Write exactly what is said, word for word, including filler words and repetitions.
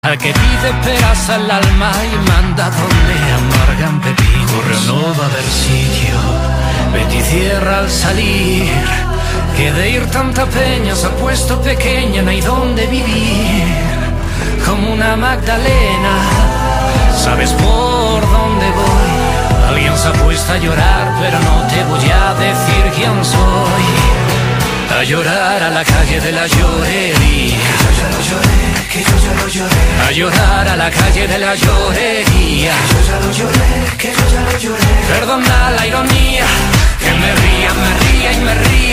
Al que pide peras al alma y manda donde amargan pepinos. Corre, no va a haber sitio, vete y cierra al salir, que de ir tanta peña se ha puesto pequeña, no hay donde vivir. Como una Magdalena, sabes por dónde voy. Alguien se ha puesto a llorar, pero no te voy a decir quién soy. A llorar a la calle de la llorería, que yo ya lo lloré, que yo ya lo lloré. A llorar a la calle de la llorería, que yo ya lo lloré, que yo ya lo lloré. Perdona la ironía, que me ría, me ría y me ría.